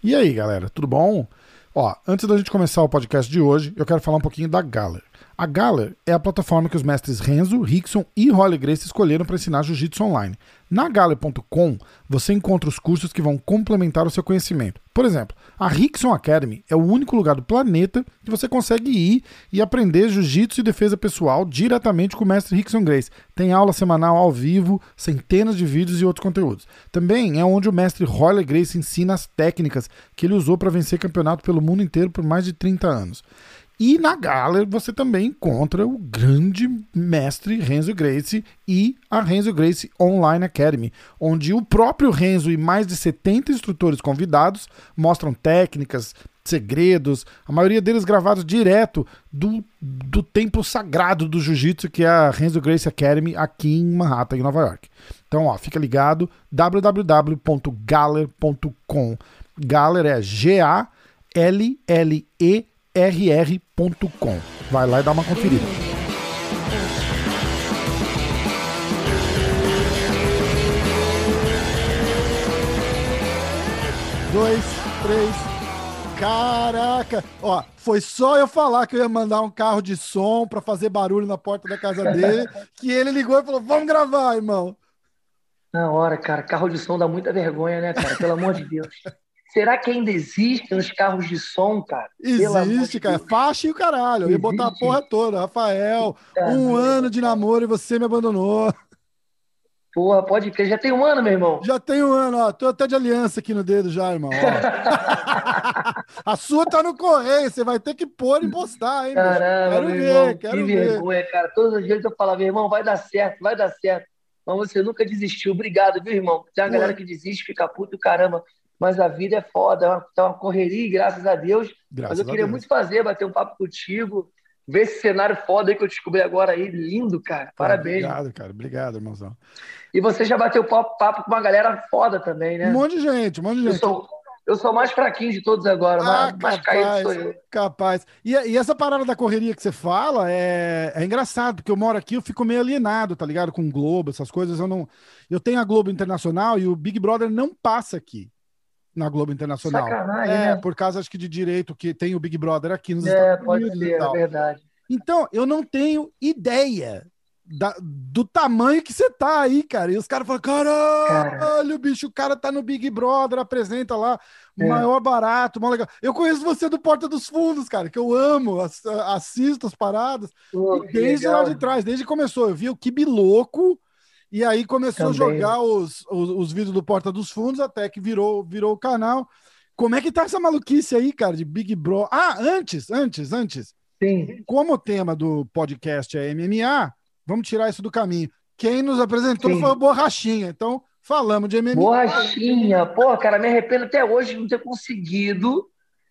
E aí, galera, tudo bom? Ó, antes da gente começar o podcast de hoje, eu quero falar um pouquinho da Galler. A Galler é a plataforma que os mestres Renzo, Rickson e Rolly Gracie escolheram para ensinar jiu-jitsu online. Na Galler.com, você encontra os cursos que vão complementar o seu conhecimento. Por exemplo, a Rickson Academy é o único lugar do planeta que você consegue ir e aprender jiu-jitsu e defesa pessoal diretamente com o mestre Rickson Gracie. Tem aula semanal ao vivo, centenas de vídeos e outros conteúdos. Também é onde o mestre Rolly Gracie ensina as técnicas que ele usou para vencer campeonato pelo mundo inteiro por mais de 30 anos. E na Galler você também encontra o grande mestre Renzo Gracie e a Renzo Gracie Online Academy, onde o próprio Renzo e mais de 70 instrutores convidados mostram técnicas, segredos, a maioria deles gravados direto do templo sagrado do jiu-jitsu, que é a Renzo Gracie Academy aqui em Manhattan, em Nova York. Então, ó, fica ligado, www.galler.com. Galler é GALLERR.com. Vai lá e dá uma conferida. Dois, três. Caraca! Ó, foi só eu falar que eu ia mandar um carro de som pra fazer barulho na porta da casa dele, que ele ligou e falou: vamos gravar, irmão. Na hora, cara, carro de som dá muita vergonha, né, cara? Pelo amor de Deus. Será que ainda existem os carros de som, cara? Pelo amor Existe, de cara. Deus. Faixa e o caralho. Eu ia botar a porra Existe? toda. Rafael, Puta 1 ano merda, de cara. namoro e você me abandonou. Porra, pode crer. Já tem um ano, meu irmão. Já tem 1 ano, ó. Tô até de aliança aqui no dedo já, irmão, ó. A sua tá no correio, você vai ter que pôr e postar, hein, bicho? Caramba, Quero meu ver, irmão, que quero ver. vergonha, cara. Todos os dias eu falava, meu irmão, vai dar certo, vai dar certo. Mas você nunca desistiu. Obrigado, viu, irmão? Tem uma galera Pô, que desiste, fica puto, caramba. Mas a vida é foda, tá uma correria, graças a Deus. Mas eu graças a queria muito Deus. fazer, bater um papo contigo, ver esse cenário foda aí que eu descobri agora aí. Lindo, cara. Pô, Parabéns, mano. obrigado, cara. Obrigado, irmãozão. E você já bateu papo com uma galera foda também, Um né? monte de gente, um monte de Eu gente. sou, eu sou o mais fraquinho de todos agora, Ah, mais caído sou capaz, eu. capaz. E essa parada da correria que você fala é engraçado, porque eu moro aqui, eu fico meio alienado, tá ligado? Com o Globo, essas coisas, eu não. Eu tenho a Globo Internacional e o Big Brother não passa aqui na Globo Internacional. Sacanagem, É, né? por causa, acho que, de direito que tem o Big Brother aqui nos Estados É, pode Unidos e ser, é tal. verdade. Então, eu não tenho ideia do tamanho que você tá aí, cara. E os caras falam: Cara, caralho, bicho, o cara tá no Big Brother, apresenta lá, é, maior barato, maior legal. Eu conheço você do Porta dos Fundos, cara, que eu amo, assisto as paradas. E pô, que desde lá legal, de irmão. trás, desde que começou, eu vi o Kibi Louco. E aí começou a Também. jogar os vídeos do Porta dos Fundos, até que virou o canal. Como é que tá essa maluquice aí, cara, de Big Bro? Ah, antes. Sim, Como o tema do podcast é MMA, vamos tirar isso do caminho. Quem nos apresentou foi o sim. Borrachinha. Então, falamos de MMA. Borrachinha, pô, cara, me arrependo até hoje de não ter conseguido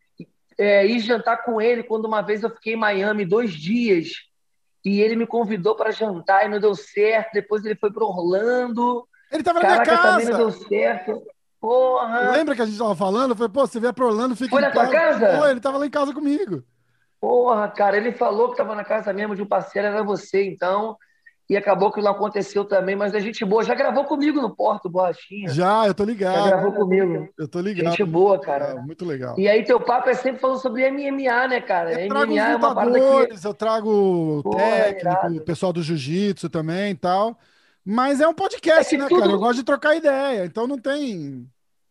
ir jantar com ele quando uma vez eu fiquei em Miami 2 dias e ele me convidou para jantar e não deu certo. Depois ele foi para Orlando. Ele tava na minha Caraca, também não deu casa. certo. Porra, Lembra que a gente tava falando? Eu falei, pô, você vier pra Orlando, fica foi em na tua casa. Pô, casa? ele tava lá em casa comigo. Porra, cara, ele falou que estava na casa mesmo de um parceiro, era você, então. E acabou que não aconteceu também, mas é gente boa. Já gravou comigo no Porto, Borrachinha. Já, eu tô Já ligado. gravou comigo. Eu tô ligado. Gente Muito boa, legal, cara. muito legal. E aí teu papo é sempre falando sobre MMA, né, cara? Eu trago os MMA é uma parada que, lutadores, eu trago o porra, é técnico, o irado. pessoal do jiu-jitsu também e tal. Mas é um É podcast, que né, cara? Eu tudo, gosto de trocar ideia, então não tem.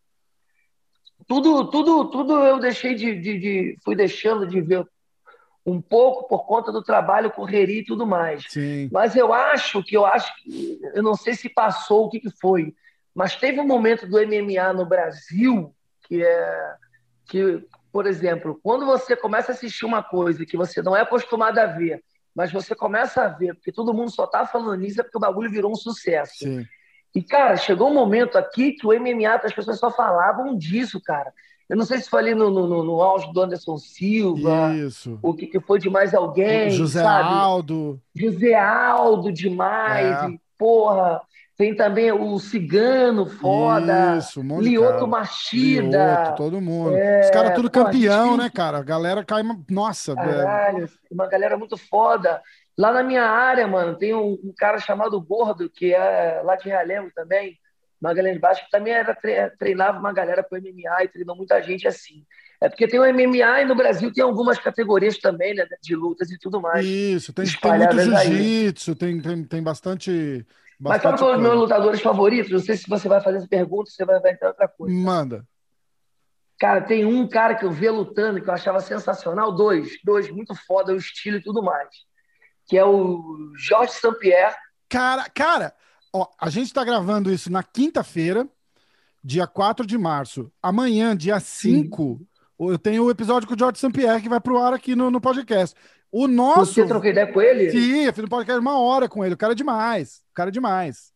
tudo eu deixei fui deixando de ver um pouco por conta do trabalho, correria e tudo mais. Sim. Mas eu não sei se passou, o que foi, mas teve um momento do MMA no Brasil que, por exemplo, quando você começa a assistir uma coisa que você não é acostumado a ver, mas você começa a ver, porque todo mundo só tá falando nisso, é porque o bagulho virou um sucesso. Sim, E, cara, chegou um momento aqui que o MMA, as pessoas só falavam disso, cara. Eu não sei se foi ali no auge do Anderson Silva, isso. o que foi de mais O alguém, José sabe? Aldo, José Aldo demais, é, e porra, tem também o Cigano foda, isso, um monte de Lioto cara. Lioto, Machida, todo mundo. Os caras tudo pô, a gente campeão, tem, né, cara? A galera cai. Nossa, caralho, uma galera muito foda. Lá na minha área, mano, tem um cara chamado Gordo, que é lá de Realengo também, Magalhães Basques também treinava uma galera com MMA e treinou muita gente assim. É porque tem o MMA e no Brasil tem algumas categorias também, né, de lutas e tudo mais, Isso, tem muito espalhadas aí. jiu-jitsu, tem bastante, Mas sabe bastante qual é os meus coisa. lutadores favoritos? Não sei se você vai fazer essa pergunta, você vai entrar em outra coisa. Manda. Cara, tem um cara que eu via lutando que eu achava sensacional, dois muito foda, o estilo e tudo mais, que é o Jorge St-Pierre. Cara, ó, a gente tá gravando isso na quinta-feira, dia 4 de março. Amanhã, dia Sim. 5, eu tenho o episódio com o George St. Pierre que vai pro ar aqui no podcast. O Você nosso. trocou ideia com ele? Sim, eu fiz um podcast 1 hora com ele. O cara é demais. O cara é demais.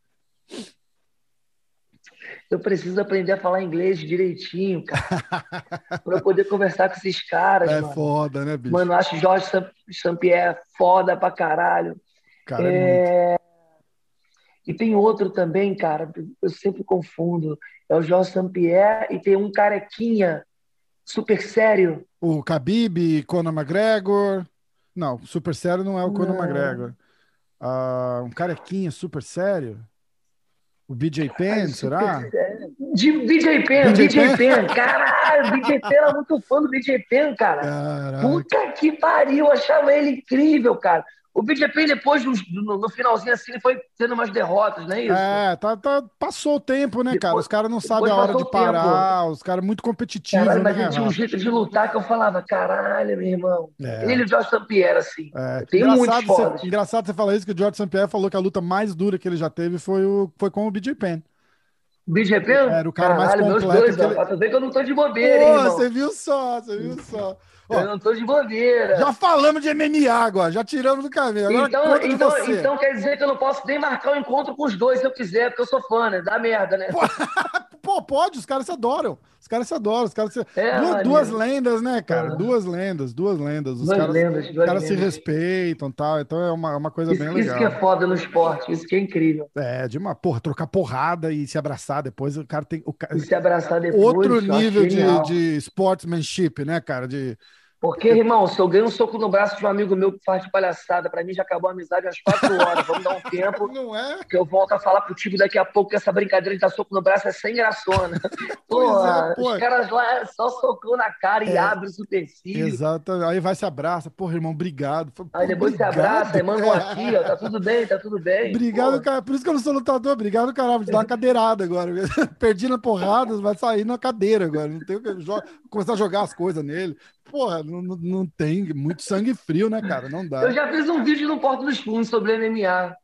Eu preciso aprender a falar inglês direitinho, cara, para eu poder conversar com esses caras, É mano. foda, né, bicho? Mano, eu acho o Jorge St-Pierre foda pra caralho. O cara é muito. E tem outro também, cara, eu sempre confundo. É o Jorge St-Pierre e tem um carequinha, super sério. O Khabib, Conor McGregor. Não, super sério não é o Conor Não. McGregor. Ah, um carequinha super sério. O BJ Ai, Penn, super será? sério. De BJ Penn, BJ BJ Penn? Penn. Caralho, BJ Penn era muito fã do BJ Penn, cara. Caraca. Puta que pariu, eu achava ele incrível, cara. O BJ Penn, depois, no finalzinho assim, ele foi tendo umas derrotas, não é isso? Passou o tempo, né, cara? Os Depois, caras não sabem depois a hora passou de o tempo. parar, os caras muito Caralho, competitivos, né, mas ele tinha um Rafa? jeito de lutar que eu falava, caralho, meu irmão. É, Ele e o Josh St. Pierre, assim. Tem muitos Engraçado, fodas. engraçado você falar isso, que o George St. Pierre falou que a luta mais dura que ele já teve foi com o BJ Penn. BGP? Era o cara mais Caralho, meus completo dois, que ó. ele. Pra tu ver que eu não tô de bobeira, hein, Pô, irmão. você viu só, você viu só. Eu Ó, não tô de já bobeira. falamos de MMA agora, já tiramos do caminho. Agora Então, conta de então, você. então quer dizer que eu não posso nem marcar um encontro com os dois se eu quiser, porque eu sou fã, né? Dá merda, né? Pô, pô, pode, os caras se adoram. Os caras se adoram. É, Duas maneiro. lendas, né, cara? Ah, Duas lendas. Os duas caras, lendas, os duas caras se lendas. respeitam, tal. Então é uma coisa bem Isso que é legal. foda no esporte, isso que é incrível. De uma, porra, trocar porrada e se abraçar depois, o cara tem E se abraçar outro depois, eu acho nível genial. de sportsmanship, né, cara? Porque, irmão, se eu ganho um soco no braço de um amigo meu que faz de palhaçada, pra mim já acabou a amizade às 4 horas. Vamos dar um tempo Não é? que eu volto a falar contigo daqui a pouco, que essa brincadeira de dar soco no braço é sem graçona. Pois é, Porra, pô. os caras lá só socam na cara e É, abrem o supercílio. exato. Aí vai se abraça. Porra, irmão, obrigado. Aí Porra, depois se abraça obrigado. e manda um aqui, ó, tá tudo bem, tá tudo bem. Obrigado, Porra. cara. Por isso que eu não sou lutador. Obrigado, caralho. Vou te dar uma cadeirada agora. Perdi na porrada, vai sair na cadeira agora. Não tem o que começar a jogar as coisas nele. Porra, não tem muito sangue frio, né, cara? Não Eu dá. já fiz um vídeo no Porto dos Fundos sobre MMA.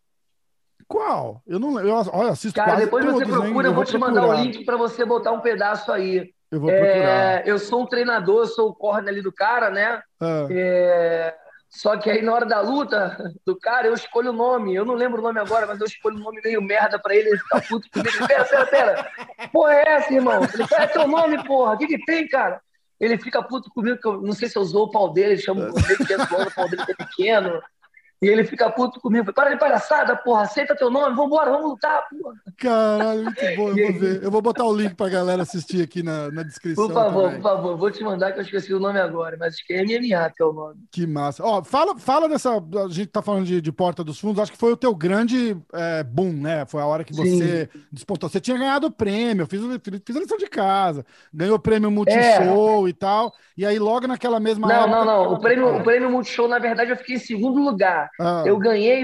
Qual? Eu não eu, olha, eu assisto Cara, quase depois você todos, hein? procura, eu Eu vou vou te mandar o procurar. link para você botar um pedaço aí. Eu vou procurar. Eu sou um treinador, eu sou o corner ali do cara, né? Ah, É, Só que aí na hora da luta do cara, eu escolho o nome. Eu não lembro o nome agora, mas eu escolho o nome meio merda pra ele ficar puto comigo. Ele, pera. Porra, é essa, irmão? Ele, é teu nome, porra. O que que tem, cara? Ele fica puto comigo, que eu não sei se eu usou o pau dele, ele chama meio que zoando o pau dele que é pequeno. E ele fica puto comigo. Para de palhaçada, porra. Aceita teu nome, vambora, vamos lutar, porra. caralho, muito bom. Eu E vou ver. aí, Eu vou botar o link pra galera assistir aqui na descrição por também. favor, vou te mandar que eu esqueci o nome agora, mas acho que é MMA que é o nome. Que massa. Ó, fala dessa. A gente tá falando de Porta dos Fundos, acho que foi o teu grande boom, né? Foi a hora que Sim. você despontou. Você tinha ganhado o prêmio, fiz a lição de casa, ganhou o prêmio É, Multishow e tal. E aí, logo naquela mesma não, época. não. O Fala. prêmio Multishow, na verdade, eu fiquei em segundo lugar. Ah.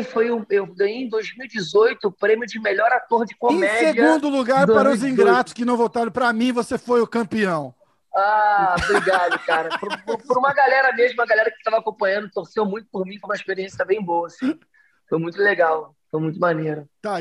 Eu ganhei em 2018 o prêmio de melhor ator de Em comédia segundo de lugar, para os 2018. ingratos que não votaram para mim, você foi o campeão. Ah, obrigado, cara. Por uma galera mesmo, a galera que estava acompanhando, torceu muito por mim, foi uma experiência bem boa, assim. Foi muito legal, foi muito maneiro. Tá,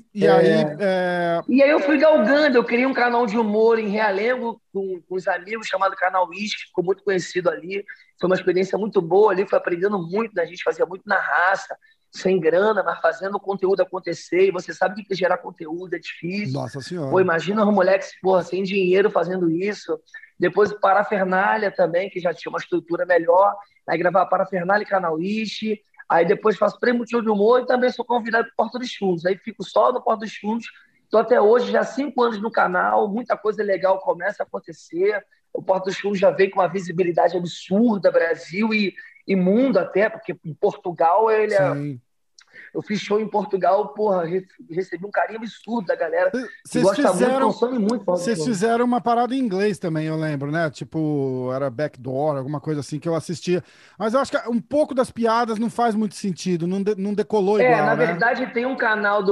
e aí. E aí eu fui galgando, eu criei um canal de humor em Realengo com os amigos, chamado Canal Whisky, ficou muito conhecido ali. Foi uma experiência muito boa ali, fui aprendendo muito, né? A gente fazia muito na raça, sem grana, mas fazendo o conteúdo acontecer. E você sabe que gerar conteúdo é difícil. Nossa Pô, Senhora. imagina os moleques, porra, sem dinheiro fazendo isso. Depois o Parafernália também, que já tinha uma estrutura melhor. Aí gravar Parafernália e Canal Whisky. Aí depois faço Prêmio Tio de Humor e também sou convidado para o Porta dos Fundos. Aí fico só no Porta dos Fundos. Estou até hoje, já há 5 anos no canal, muita coisa legal começa a acontecer. O Porta dos Fundos já vem com uma visibilidade absurda, Brasil e mundo até, porque em Portugal ele é Sim. Eu fiz show em Portugal, porra, recebi um carinho absurdo da galera que Vocês gosta muito, fizeram, consome muito Porta dos vocês Fundos. fizeram uma parada em inglês também, eu lembro, né? Tipo, era Backdoor, alguma coisa assim que eu assistia. Mas eu acho que um pouco das piadas não faz muito sentido, não decolou Na igual, né? verdade, tem um canal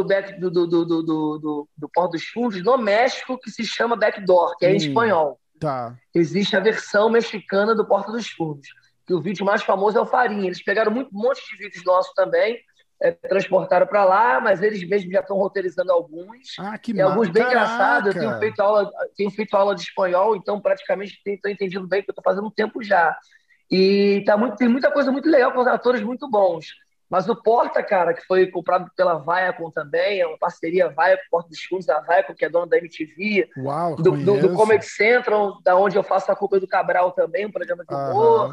do Porta dos Fundos no México que se chama Backdoor, que é em espanhol. Tá. Existe a versão mexicana do Porta dos Fundos, que o vídeo mais famoso é o Farinha. Eles pegaram um monte de vídeos nossos também, transportaram para lá, mas eles mesmos já estão roteirizando alguns. Ah, que Tem alguns bem engraçados. Eu caraca! tenho feito aula de espanhol, então praticamente estou entendendo bem, porque eu estou fazendo um tempo já. E tem muita coisa muito legal com os atores muito bons. Mas o Porta, cara, que foi comprado pela Viacom também, é uma parceria Viacom, Porta dos Fundos, a Viacom, que é dona da MTV, Uau, do conheço. Comedy Central, da onde eu faço a Culpa do Cabral também, um programa de humor. Aham.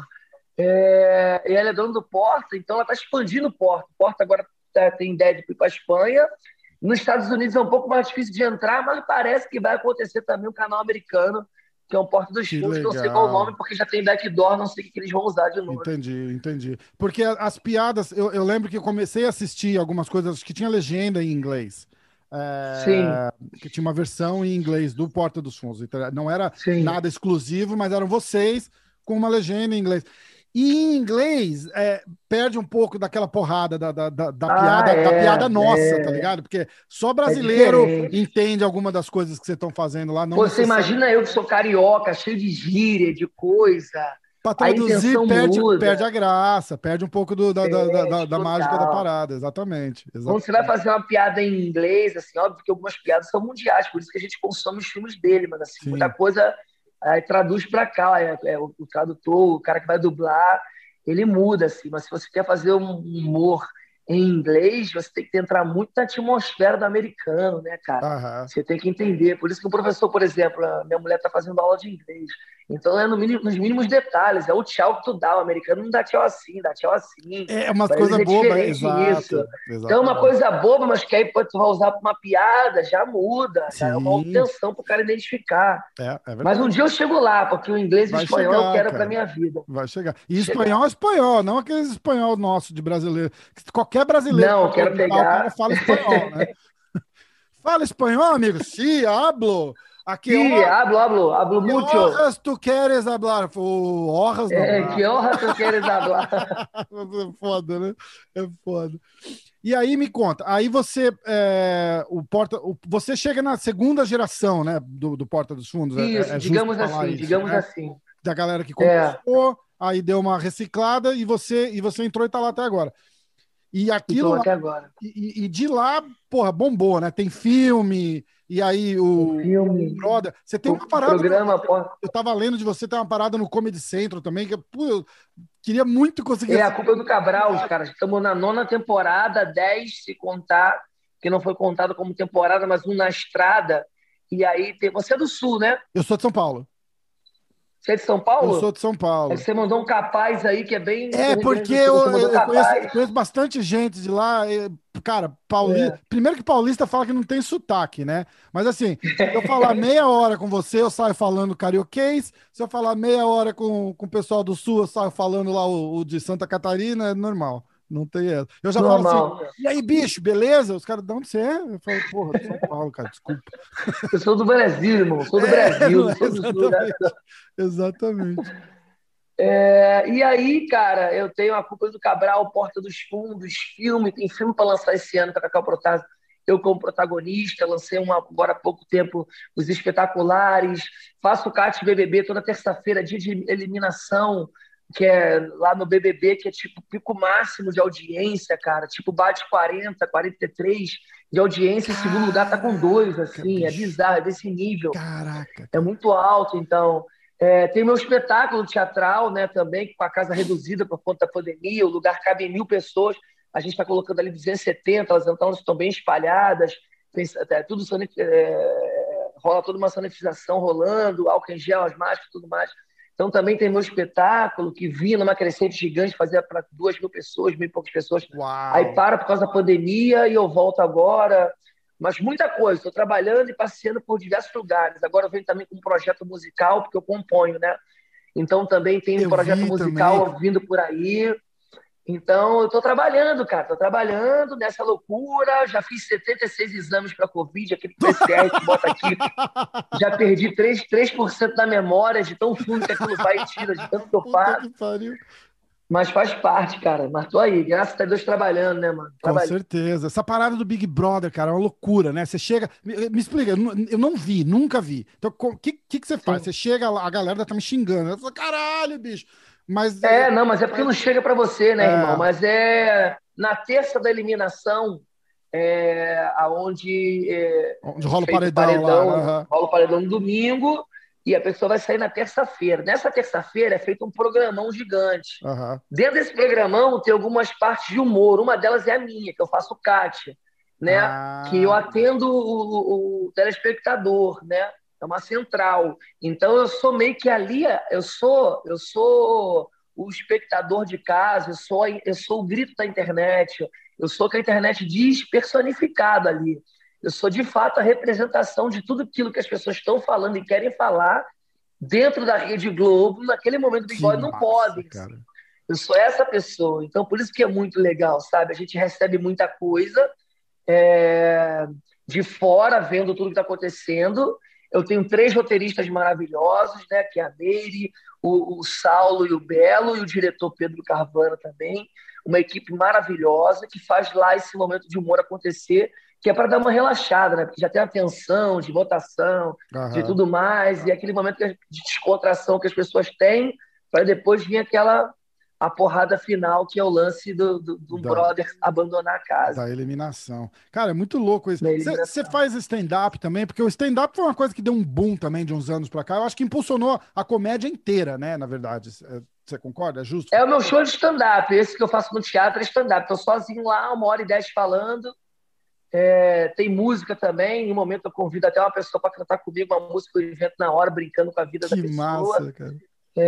E ela é dona do Porta, então ela está expandindo o Porta. O Porta agora tem ideia de ir para a Espanha. Nos Estados Unidos é um pouco mais difícil de entrar, mas parece que vai acontecer também um canal americano, que é um Porta dos Que Fundos, que eu não sei qual o legal. nome, porque já tem backdoor, não sei o que eles vão usar de novo. Entendi. Porque as piadas, eu lembro que eu comecei a assistir algumas coisas que tinha legenda em inglês. Sim, Que tinha uma versão em inglês do Porta dos Fundos. Então, não era sim. nada exclusivo, mas eram vocês com uma legenda em inglês. E em inglês, perde um pouco daquela porrada Ah, da piada nossa, tá é. ligado? Porque só É brasileiro diferente. entende alguma das coisas que vocês estão fazendo lá, não Pô, você necessariamente. imagina eu que sou carioca, cheio de gíria, de coisa. Para A traduzir, intenção perde muda. a graça, perde um pouco Perde, da mágica da total. parada. Exatamente. Quando você vai fazer uma piada em inglês, assim, óbvio que algumas piadas são mundiais, por isso que a gente consome os filmes dele, mas assim, muita Sim. coisa traduz para cá, o tradutor, o cara que vai dublar, ele muda, assim, mas se você quer fazer um humor em inglês, você tem que entrar muito na atmosfera do americano, né, cara? Aham. Você tem que entender. Por isso que o professor, por exemplo, a minha mulher está fazendo aula de inglês. Então é nos mínimos detalhes. É o tchau que tu dá. O americano não dá tchau assim, dá tchau assim. É umas Para eles coisas é bobas, diferente isso. exato. Então é uma Exatamente. coisa boba, mas que aí pode tu vai usar para uma piada, já muda. Já é uma Sim, obtenção para o cara identificar. é Mas um verdade. dia eu chego lá, porque o inglês e o Vai espanhol eu chegar, quero para cara. minha vida. Vai chegar. E Chegar. espanhol é espanhol, não aqueles espanhol nosso de brasileiro. Qualquer brasileiro que Não, vai eu quero perguntar, o cara pegar. fala espanhol, né? Fala espanhol, amigo? Sí, hablo. Aqui, Sí, hablo que mucho. horas tu queres hablar? Horas não. Que honra tu queres hablar. É foda, né? É foda. E aí me conta, aí você você chega na segunda geração, né, do Porta dos Fundos, é Isso, justo falar isso, digamos né? assim. Da galera que É, começou, aí deu uma reciclada e você entrou e tá lá até agora. E aquilo então lá, até agora. e de lá, porra, bombou, né? Tem filme, e aí O o filme, Brother. Você tem o uma parada programa, pô, eu tava lendo de você, tem uma parada no Comedy Central também, que pô, eu queria muito conseguir a assistir. culpa é do Cabral, os caras. Estamos na nona temporada, 10 se contar, que não foi contado como temporada, mas um na estrada. E aí tem. Você é do Sul, né? Eu sou de São Paulo. Você é de São Eu Paulo? sou de São É que Paulo. você mandou um capaz aí que é bem do É, Rio Grande porque do Sul. Você mandou eu conheço, capaz. conheço bastante gente de lá. Cara, paulista. É. Primeiro que paulista fala que não tem sotaque, né? Mas assim, se eu falar meia hora com você, eu saio falando carioquês. Se eu falar meia hora com o pessoal do sul, eu saio falando lá o de Santa Catarina, é normal. Não tem essa. Eu já falo assim, Normal. e aí, bicho, beleza? Os caras, de onde você é? Eu falo, porra, de São Paulo, cara, desculpa. Eu sou do Brasil, irmão. Sou do É, Brasil, não não é sou do Sul, né? exatamente. Exatamente. E aí, cara, eu tenho A Culpa do Cabral, Porta dos Fundos, filme, tem filme para lançar esse ano com a Cacau Protásio. Eu como protagonista, lancei agora há pouco tempo Os Espetaculares, faço o CAT BBB toda terça-feira, dia de eliminação, que é lá no BBB, que é tipo pico máximo de audiência, cara, tipo bate 40, 43 de audiência, em segundo lugar tá com dois, Caraca, assim, é bicho. bizarro, é desse nível Caraca, é cara. muito alto, então. Tem meu espetáculo teatral, né, também, com a casa reduzida por conta da pandemia, o lugar cabe 1.000 pessoas, a gente está colocando ali 270, elas então estão bem espalhadas, tem, tudo rola toda uma sanitização rolando, álcool em gel, as máscaras e tudo mais. Então também tem meu espetáculo, que vinha numa crescente gigante, fazia para 2.000 pessoas, 1.000 e poucas pessoas. Aí Uau. para por causa da pandemia e eu volto agora. Mas muita coisa, estou trabalhando e passeando por diversos lugares. Agora eu venho também com um projeto musical, porque eu componho, né? Então também tem um Eu projeto vi também. musical vindo por aí. Então, eu tô trabalhando, cara. Tô trabalhando nessa loucura. Já fiz 76 exames para Covid, aquele PCR que bota aqui. Já perdi 3% da memória, de tão fundo que aquilo vai e tira, de tanto que eu Puta faço. que pariu. Mas faz parte, cara. Mas tô aí, graças a Deus, trabalhando, né, mano? Com Trabalhando. certeza. Essa parada do Big Brother, cara, é uma loucura, né? Você chega. Me explica, eu não vi, nunca vi. Então, o que você faz? Você Sim. chega lá, a galera tá me xingando. Eu falo, caralho, bicho. Mas. Não, mas é porque não chega para você, né, irmão? É, Mas é na terça da eliminação, aonde onde é rola o feito o paredão lá, né? paredão, Aham. rola o paredão no domingo e a pessoa vai sair na terça-feira. Nessa terça-feira é feito um programão gigante. Aham. Dentro desse programão tem algumas partes de humor. Uma delas é a minha, que eu faço Kátia, né? Que eu Ah, atendo o telespectador, né? É uma central. Então eu sou meio que ali, eu sou o espectador de casa, eu sou o grito da internet, eu sou o que a internet diz personificado ali. Eu sou de fato a representação de tudo aquilo que as pessoas estão falando e querem falar dentro da Rede Globo, naquele momento do Big que Brother, não massa, podem. Assim. cara. Eu sou essa pessoa. Então, por isso que é muito legal, sabe? A gente recebe muita coisa é, de fora, vendo tudo que está acontecendo. Eu tenho 3 roteiristas maravilhosos, né? Que é a Meire, o Saulo e o Belo, e o diretor Pedro Carvana também. Uma equipe maravilhosa que faz lá esse momento de humor acontecer, que é para dar uma relaxada, né? Porque já tem a tensão de votação, de Aham. tudo mais, e aquele momento de descontração que as pessoas têm, para depois vir a porrada final, que é o lance do Da, brother abandonar a casa da eliminação. Cara, é muito louco isso. na Você eliminação. faz stand-up também? Porque o stand-up foi uma coisa que deu um boom também de uns anos pra cá. Eu acho que impulsionou a comédia inteira, né? Na verdade. Você concorda? É justo? É o meu show de stand-up. Esse que eu faço no teatro é stand-up. Estou sozinho lá, 1h10 falando. Tem música também. Em um momento eu convido até uma pessoa para cantar comigo uma música que eu invento na hora, brincando com a vida da Que pessoa. massa, cara.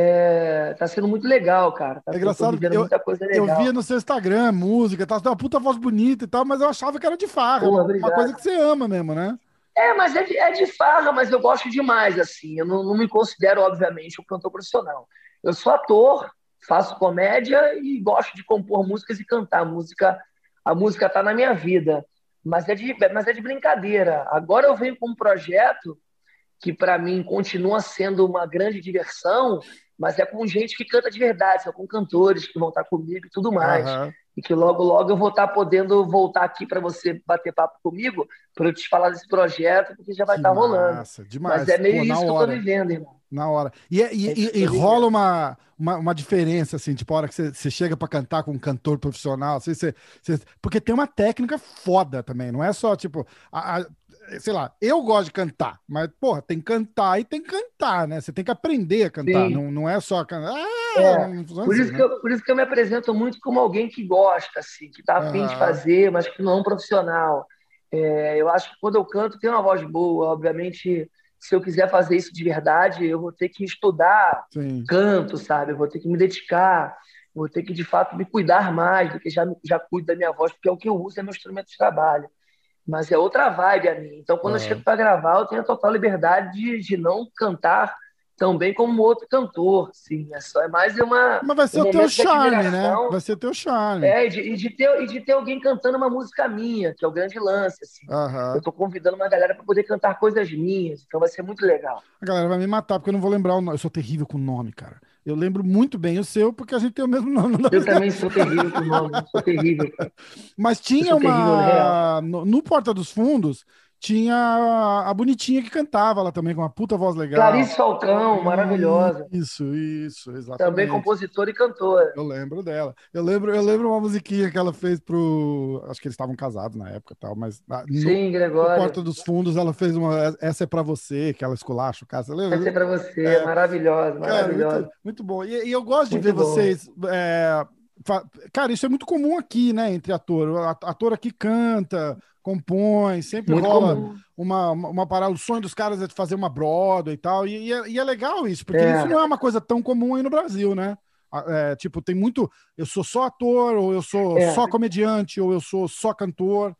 Tá sendo muito legal, cara. É Eu tô engraçado, vivendo muita coisa eu via legal. no seu Instagram música, tá, você tem uma puta voz bonita e tal, mas eu achava que era de farra, Porra, uma coisa obrigado. que você ama mesmo, né? Mas é de farra, mas eu gosto demais, assim. Eu não me considero, obviamente, um cantor profissional. Eu sou ator, faço comédia e gosto de compor músicas e cantar. A música tá na minha vida, mas é de brincadeira. Agora eu venho com um projeto que para mim continua sendo uma grande diversão, mas é com gente que canta de verdade, são com cantores que vão estar comigo e tudo mais. Aham. E que logo, logo eu vou estar podendo voltar aqui para você bater papo comigo, para eu te falar desse projeto, porque já vai Que estar rolando. massa, Mas é demais. meio Pô, na isso que eu estou hora. vivendo, irmão. Na hora. É isso que eu E estou rola vivendo. uma diferença, assim, tipo, a hora que você chega pra cantar com um cantor profissional, assim, porque tem uma técnica foda também, não é só, tipo, sei lá, eu gosto de cantar, mas, porra, tem que cantar e tem que cantar, né? Você tem que aprender a cantar, Sim. não é só cantar, É, não funciona por assim, isso que né? eu me apresento muito como alguém que gosta, assim, que está afim de Aham, fazer, mas que não é um profissional. Eu acho que quando eu canto, tem uma voz boa. Obviamente, se eu quiser fazer isso de verdade, eu vou ter que estudar sim. canto, sabe? Eu vou ter que me dedicar, vou ter que, de fato, me cuidar mais do que já cuido da minha voz, porque é o que eu uso, é meu instrumento de trabalho. Mas é outra vibe a mim. Então, quando eu chego Aham. para gravar, eu tenho a total liberdade de não cantar tão bem como outro cantor. Sim, é mais Mas vai ser um o teu momento de charme, né? admiração Vai ser o teu charme. e de ter alguém cantando uma música minha, que é o grande lance. Assim. Eu Aham. estou convidando uma galera para poder cantar coisas minhas, então vai ser muito legal. A galera vai me matar porque eu não vou lembrar o nome. Eu sou terrível com nome, cara. Eu lembro muito bem o seu porque a gente tem o mesmo nome. Eu também sou terrível com o nome, sou terrível, cara. Mas Eu tinha sou terrível real. uma. No Porta dos Fundos, tinha a Bonitinha que cantava lá também, com uma puta voz legal. Clarice Falcão, maravilhosa. Isso, Também exatamente. compositora e cantora. Eu lembro dela. Eu lembro uma musiquinha que ela fez pro. Acho que eles estavam casados na época e tal, mas Sim, no Porta Gregório. dos Fundos ela fez uma. Essa é pra você, que ela esculacha o cara. Você Essa lembra? é para você, É, maravilhosa, cara, muito, maravilhosa. muito bom. E eu gosto de ver Muito bom. vocês. Cara, isso é muito comum aqui, né? Entre ator. O ator aqui canta, compõe, sempre Muito rola comum. uma parada. O sonho dos caras é de fazer uma Broadway e tal. E é legal isso, porque isso É, não é uma coisa tão comum aí no Brasil, né? Tipo, tem muito. Eu sou só ator, ou eu sou é, só comediante, ou eu sou só cantor.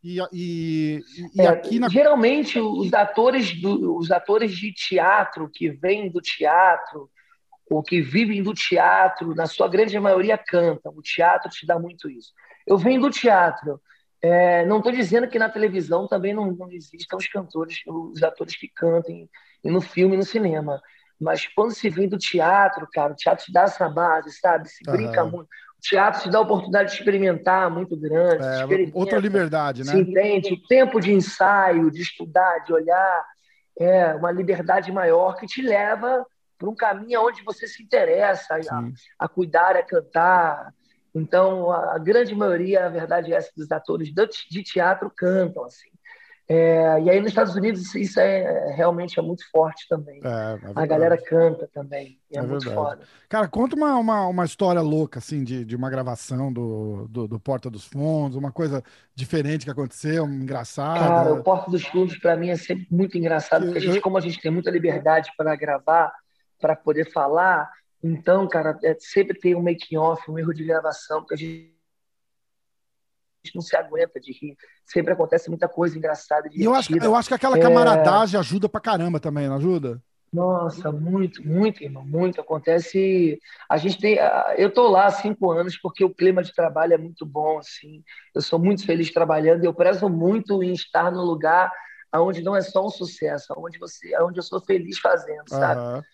E aqui na. Geralmente os atores de teatro que vêm do teatro ou que vivem do teatro, na sua grande maioria cantam. O teatro te dá muito isso. Eu venho do teatro. Não estou dizendo que na televisão também não existam os cantores, os atores que cantem, e no filme e no cinema. Mas quando se vem do teatro, cara, o teatro te dá essa base, sabe? Se brinca Aham. muito. O teatro te dá a oportunidade de experimentar muito grande, se Outra experimenta, liberdade, se né? entende, o tempo de ensaio, de estudar, de olhar, uma liberdade maior que te leva para um caminho onde você se interessa Sim. a cuidar, a cantar. Então, a grande maioria, a verdade é essa, dos atores de teatro cantam, assim. E aí nos Estados Unidos isso realmente é muito forte também. É A galera verdade. canta também, e é É muito verdade. foda. Cara, conta uma história louca, assim, de uma gravação do Porta dos Fundos, uma coisa diferente que aconteceu, Cara, o engraçada. Porta dos Fundos para mim é sempre muito Que engraçado, porque eu, como a gente tem muita liberdade para gravar, para poder falar, então, cara, sempre tem um making off, um erro de gravação, porque a gente não se aguenta de rir. Sempre acontece muita coisa engraçada, e eu divertida. acho que aquela camaradagem ajuda pra caramba também, não ajuda? Nossa, muito, muito, irmão, muito. Acontece. A gente tem. Eu tô lá há 5 anos porque o clima de trabalho é muito bom, assim. Eu sou muito feliz trabalhando e eu prezo muito em estar no lugar onde não é só um sucesso, onde eu sou feliz fazendo, sabe? Aham.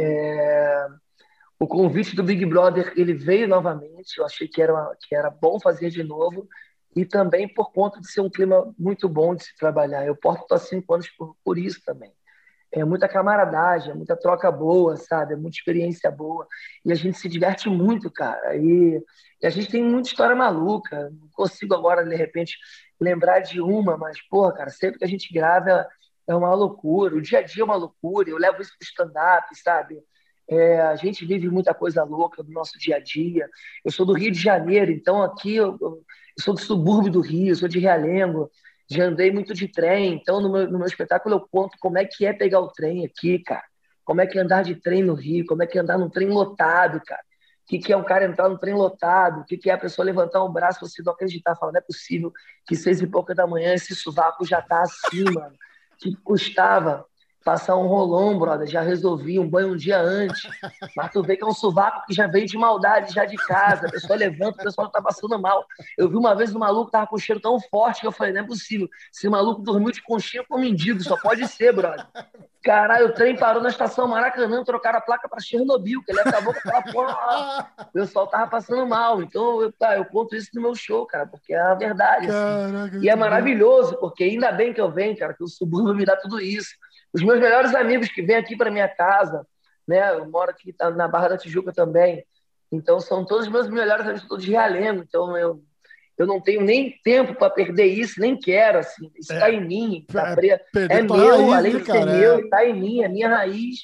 O convite do Big Brother, ele veio novamente. Eu achei que era bom fazer de novo e também por conta de ser um clima muito bom de se trabalhar. Eu porto há 5 anos por isso também. É muita camaradagem, é muita troca boa, sabe? É muita experiência boa. E a gente se diverte muito, cara. E a gente tem muita história maluca. Não consigo agora, de repente, lembrar de uma, mas, porra, cara, sempre que a gente grava é uma loucura. O dia a dia é uma loucura. Eu levo isso pro stand-up, sabe? A gente vive muita coisa louca do nosso dia a dia. Eu sou do Rio de Janeiro, então aqui eu sou do subúrbio do Rio, eu sou de Realengo. Já andei muito de trem, então no meu espetáculo eu conto como é que é pegar o trem aqui, cara. Como é que é andar de trem no Rio, como é que é andar num trem lotado, cara. O que, que é um cara entrar num trem lotado, o que, que é a pessoa levantar um braço e você não acreditar, falar, não é possível que 6 e pouca da manhã esse sovaco já tá assim, mano. Que custava passar um rolão, brother, já resolvi um banho um dia antes. Mas tu vê que é um sovaco que já veio de maldade, já de casa. A pessoa levanta, o pessoal tá passando mal. Eu vi uma vez um maluco que tava com um cheiro tão forte que eu falei, não é possível. Esse maluco dormiu de conchinha com um mendigo, só pode ser, brother. Caralho, o trem parou na estação Maracanã, trocaram a placa para Chernobyl, que ele acabou com aquela porra lá. O pessoal tava passando mal. Então, eu conto isso no meu show, cara, porque é a verdade, assim. Caraca, E é muito bom. maravilhoso, porque ainda bem que eu venho, cara, que o subúrbio me dá tudo isso. Os meus melhores amigos que vêm aqui para minha casa, né? Eu moro aqui na Barra da Tijuca também. Então, são todos os meus melhores amigos, todos de Realengo. Então, eu não tenho nem tempo para perder isso, nem quero, assim. Isso está É, em mim, é perder tua meu, raiz, além né, de ser cara? meu, está em mim, é minha raiz.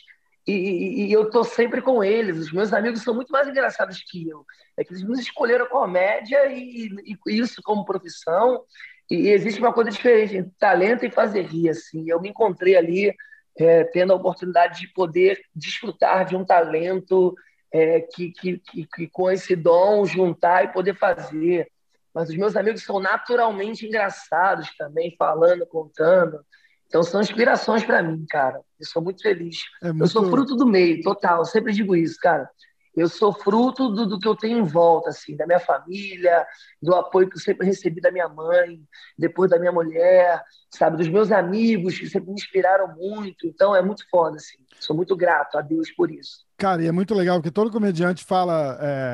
E eu tô sempre com eles. Os meus amigos são muito mais engraçados que eu. É que eles nos escolheram comédia e isso como profissão. E existe uma coisa diferente entre talento e fazer rir, assim. Eu me encontrei ali, tendo a oportunidade de poder desfrutar de um talento, que com esse dom juntar e poder fazer. Mas os meus amigos são naturalmente engraçados também, falando, contando. Então são inspirações para mim, cara. Eu sou muito feliz. É Eu sou muito. fruto do meio, total. Eu sempre digo isso, cara. Eu sou fruto do que eu tenho em volta, assim, da minha família, do apoio que eu sempre recebi da minha mãe, depois da minha mulher, sabe, dos meus amigos que sempre me inspiraram muito. Então é muito foda, assim. Sou muito grato a Deus por isso. Cara, e é muito legal, porque todo comediante fala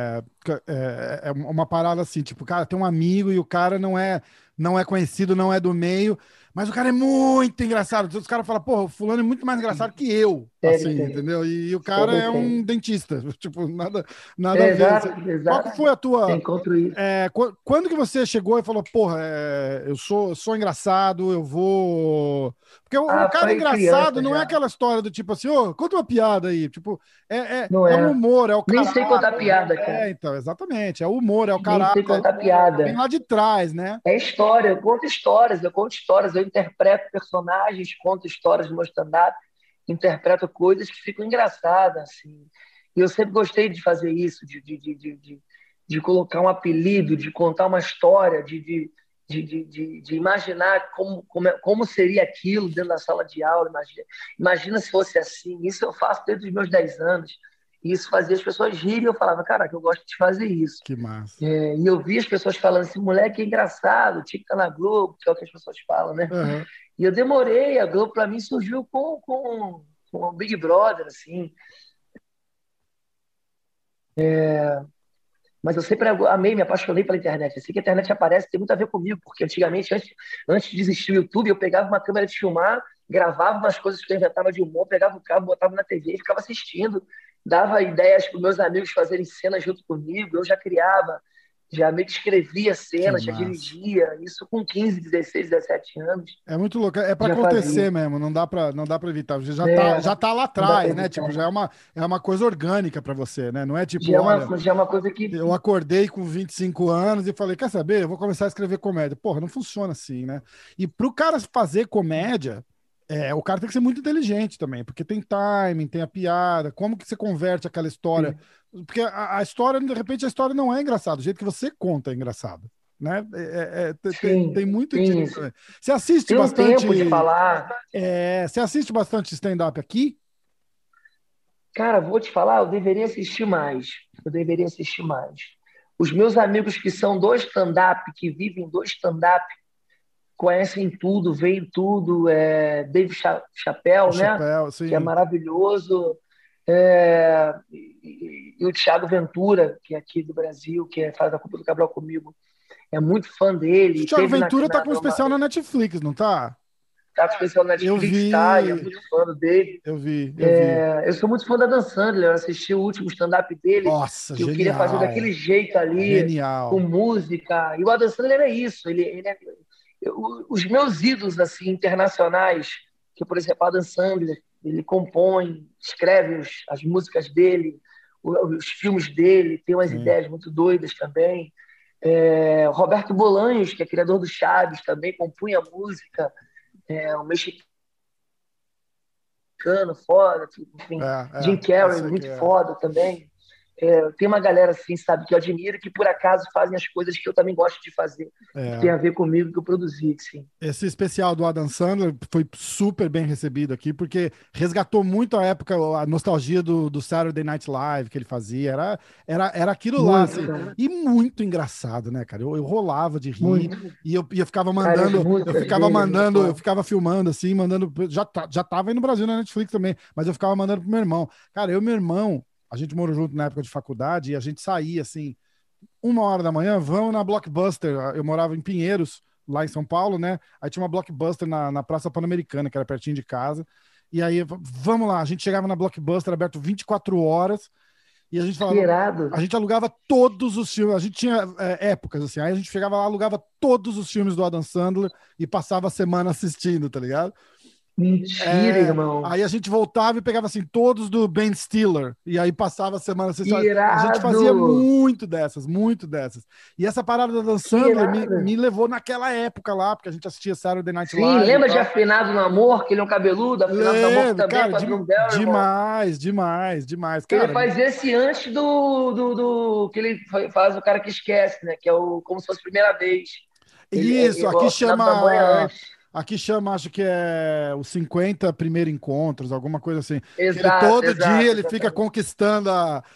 é uma parada assim, tipo, cara, tem um amigo e o cara não é conhecido, não é do meio, mas o cara é muito engraçado. Os caras falam, pô, o fulano é muito mais engraçado que eu, assim, Sempre tem. entendeu? E o cara Sempre é um tem. dentista, tipo, nada a ver. Exato, Qual que exato. foi a tua. Encontro isso. Quando que você chegou e falou, porra, eu sou engraçado, eu vou. Porque o cara Foi engraçado criança não é já. aquela história do tipo assim, ô, conta uma piada aí. Tipo, é, é, Não é o é. humor, é o Nem sei caráter. contar piada, cara. Então, exatamente. É o humor, é o Nem sei caráter. contar Vem piada. lá de trás, né? É história, eu conto histórias, eu interpreto personagens, conto histórias no meu stand-up, interpreto coisas que ficam engraçadas, assim. E eu sempre gostei de fazer isso, de colocar um apelido, de contar uma história, de imaginar como seria aquilo dentro da sala de aula. Imagina se fosse assim. Isso eu faço desde os meus 10 anos. E isso fazia as pessoas rirem. E eu falava, caraca, eu gosto de fazer isso. Que massa. E eu vi as pessoas falando assim, moleque é engraçado, tinha que estar na Globo, que é o que as pessoas falam, né? Aham. E eu demorei, a Globo para mim surgiu com o Big Brother, assim. Mas eu sempre amei, me apaixonei pela internet. Assim que a internet aparece, tem muito a ver comigo, porque antigamente, antes de existir o YouTube, eu pegava uma câmera de filmar, gravava umas coisas que eu inventava de humor, pegava o cabo, botava na TV e ficava assistindo. Dava ideias para meus amigos fazerem cenas junto comigo, eu já criava, já meio que escrevia Que cenas, já massa. dirigia, isso com 15, 16, 17 anos, É muito louco, é para já fazia. acontecer mesmo, não dá para evitar. Você já É, tá lá não dá para atrás, né? Tipo, evitar. é uma coisa orgânica para você, né? Não é tipo, olha, Já é uma coisa que. eu acordei com 25 anos e falei, quer saber? Eu vou começar a escrever comédia. Porra, não funciona assim, né? E pro cara fazer comédia, o cara tem que ser muito inteligente também, porque tem timing, tem a piada, como que você converte aquela história? Porque a história, de repente, a história não é engraçada, o jeito que você conta é engraçado, né? Tem Sim, muito tem disso isso. também. Você assiste Tem um bastante, tempo de falar. você assiste bastante stand-up aqui? Cara, vou te falar, eu deveria assistir mais. Eu deveria assistir mais. Os meus amigos que são do stand-up, que vivem do stand-up, conhecem tudo, veem tudo. Dave O Chappelle, né? Chapéu, Que é assim. maravilhoso. E o Thiago Ventura, que é aqui do Brasil, faz a Culpa do Cabral comigo. É muito fã O dele. Thiago Teve Ventura tá com um especial na Netflix, não tá? tá com especial na Eu Netflix, tá? E é vi, muito fã dele. eu vi. Eu sou muito fã da Dan Sandler, eu assisti o último stand-up dele, Nossa, que eu queria fazer daquele genial. jeito ali, com Genial. música. E o Adam Sandler é isso, os meus ídolos assim internacionais, que por exemplo, o Adam Sandler, ele compõe, escreve as músicas dele, os filmes dele, tem umas Sim. ideias muito doidas também. O Roberto Bolanhos, que é criador do Chaves, também compunha música, um mexicano foda, enfim, Jim Eu Carrey, sei que muito é. foda também. Tem uma galera assim, sabe, que eu admiro, que por acaso fazem as coisas que eu também gosto de fazer, que tem É. a ver comigo, que eu produzi, sim. Esse especial do Adam Sandler foi super bem recebido aqui, porque resgatou muito a época, a nostalgia do Saturday Night Live que ele fazia. Era aquilo lá, Muito, assim. cara. E muito engraçado, né, cara? Eu rolava de rir Muito. e eu ficava Cara, as mandando, músicas dele é muito eu bom. ficava filmando, assim, mandando. Já tava aí no Brasil na Netflix também, mas eu ficava mandando pro meu irmão. Cara, eu e meu irmão, a gente morou junto na época de faculdade e a gente saía, assim. 1 hora da manhã, vamos na Blockbuster. Eu morava em Pinheiros, lá em São Paulo, né? Aí tinha uma Blockbuster na Praça Pan-Americana, que era pertinho de casa. E aí, vamos lá, a gente chegava na Blockbuster aberto 24 horas e a gente Que falava, irado. a gente alugava todos os filmes, a gente tinha épocas assim, aí a gente chegava lá, alugava todos os filmes do Adam Sandler e passava a semana assistindo, tá ligado? Mentira, irmão. Aí a gente voltava e pegava assim todos do Ben Stiller e aí passava a semana Que assistindo. A gente irado. fazia muito dessas, muito dessas. E essa parada da Dan Que Sandler irado. me levou naquela época lá, porque a gente assistia Saturday Night Sim, Live e lembra de tal. Afinado no Amor, que ele é um cabeludo? Afinado no Amor, que Lembro, também é cara, com a Drew Barrymore. demais, demais, demais. Ele Cara, faz esse antes do que ele faz o cara que esquece, né? Que é o como se fosse a primeira vez. isso, O Afinado do Amor é antes. aqui chama, acho que é os 50 primeiros encontros, alguma coisa assim. Que ele Exato, todo dia exato, ele fica exatamente. conquistando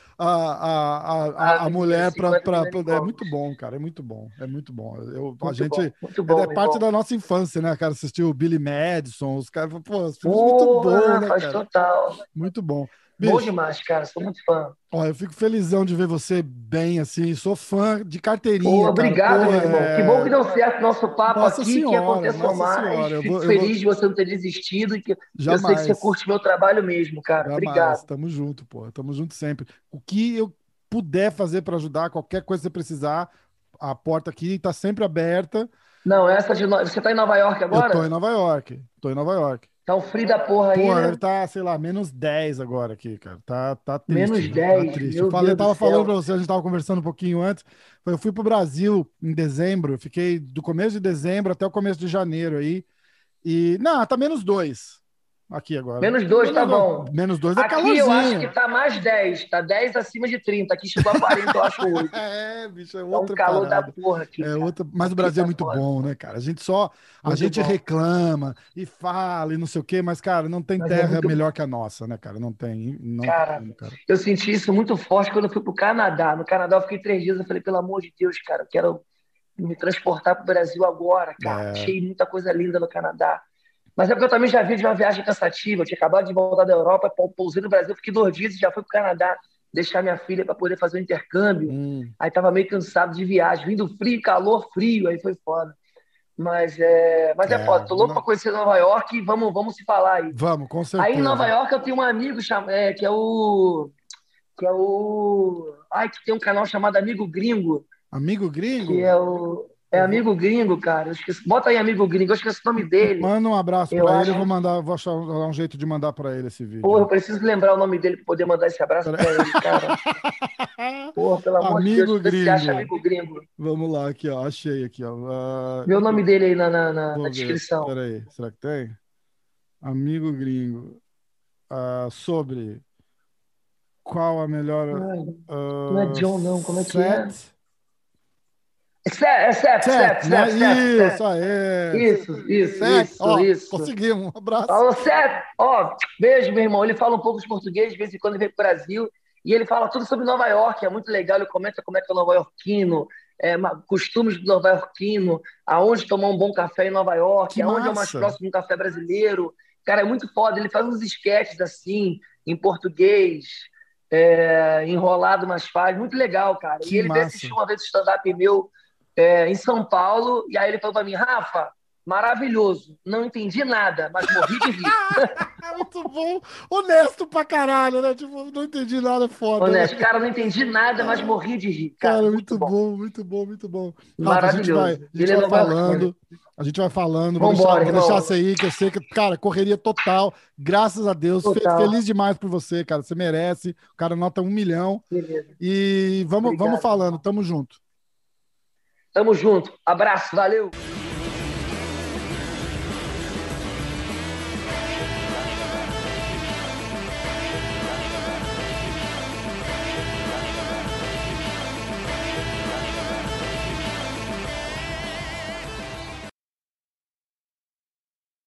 a Menina, mulher 50 primeiros é encontros. muito bom, cara, é muito bom, é muito bom. A gente Muito é bom, parte irmão. da nossa infância, né, cara? Assistiu o Billy Madison, os caras, pô, os filmes muito bons, Porra, né, faz cara? total. Muito bom. Bom Bicho, demais, cara. Sou muito fã. ó, eu fico felizão de ver você bem assim. Sou fã de Pô, carteirinha, cara. obrigado, Porra, meu irmão. Que bom que deu certo nosso papo Nossa aqui, que senhora, aconteça nossa mais. senhora. Fico Eu vou, feliz de você não ter desistido e que eu sei que você jamais, curte meu trabalho mesmo, cara. jamais. Obrigado. Tamo junto, pô. Tamo junto sempre. O que eu puder fazer para ajudar, qualquer coisa que você precisar, a porta aqui tá sempre aberta. Não, você tá em Nova York Eu tô em agora? Nova York. Tô em Nova York. Tá um frio da porra aí, Porra, deve né? estar, sei lá, -10 agora aqui, cara. Tá triste, Menos né? Tá 10, triste. meu Deus do Tava falando pra céu. você, a gente tava conversando um pouquinho antes. Eu fui pro Brasil em dezembro, eu fiquei do começo de dezembro até o começo de janeiro aí. E, não, tá -2. aqui agora. -2, tá bom. -2 é Aqui eu acho que calorzinho. tá mais 10, tá 10 acima de 30. Aqui chegou a 40, eu acho, hoje. É, bicho, é Tá um outra calor da parada. porra aqui, É cara. outra, mas o Aqui Brasil é tá muito foda. bom, né, cara? A Muito gente bom. reclama e fala e não sei o quê, mas, cara, não tem Mas é terra muito melhor bom. que a nossa, né, cara? Não tem Cara, como, cara. eu senti isso muito forte quando eu fui pro Canadá. No Canadá eu fiquei 3 dias, eu falei, pelo amor de Deus, cara, eu quero me transportar pro Brasil agora, cara. É, Achei muita coisa linda no Canadá. Mas é porque eu também já vi de uma viagem cansativa. Eu tinha acabado de voltar da Europa, pousei no Brasil, fiquei 2 dias e já fui pro Canadá deixar minha filha para poder fazer o intercâmbio. hum, Aí tava meio cansado de viagem, vindo frio, calor, frio, aí foi foda. Mas é foda, tô louco pra conhecer Nova York e vamos se falar aí. vamos, com Aí em Nova certeza. York eu tenho um amigo ai, que tem um canal chamado Amigo Gringo, Amigo que gringo, é eu vou, Amigo Gringo, cara. Eu esqueci, bota aí Amigo Gringo, eu esqueci o nome dele. manda um abraço Eu pra ele, acho, eu vou mandar, vou achar dar um jeito de mandar pra ele esse vídeo porra, eu aí. preciso lembrar o nome dele para poder mandar esse abraço Pera- para ele, cara. Porra, pelo amor de Deus, Amigo vê se acha gringo. Amigo Gringo. Vamos lá, aqui, ó. Achei aqui, ó. Vê o nome dele aí na Vou ver. descrição. Peraí, será que tem? Amigo gringo. Sobre qual a melhor Ai, não é John, não, como é que é? set? Set, né? Isso, Seth. aí. Set, ó, Isso. conseguimos. Um abraço. Falou certo. Ó, beijo, meu irmão. Ele fala um pouco de português, de vez em quando ele vem pro Brasil. E ele fala tudo sobre Nova York, é muito legal. Ele comenta como é que é o nova-iorquino, costumes do nova-iorquino, aonde tomar um bom café em Nova Que York, aonde é o mais massa. próximo de um café brasileiro. Cara, é muito foda. Ele faz uns esquetes assim, em português, enrolado, mas faz. Muito legal, cara. E Que ele veio massa. assistir uma vez o stand-up meu em São Paulo, e aí ele falou pra mim, Rafa, maravilhoso. Não entendi nada, mas morri de rir. Muito bom. Honesto pra caralho, né? Tipo, não entendi nada foda, né? Honesto, cara, não entendi nada, mas morri de rir. Cara, Cara, muito muito bom. bom, muito bom, muito bom. Rafa, Maravilhoso. a gente Ele é vai nova-iorquino. falando, Vambora, vou deixar irmão. você aí, que eu sei que, cara, correria total. Graças a Deus, Total. feliz demais por você, cara. Você merece. O cara nota 1 milhão. Beleza. E vamos Obrigado, falando, irmão. tamo junto. Tamo junto. Abraço, valeu.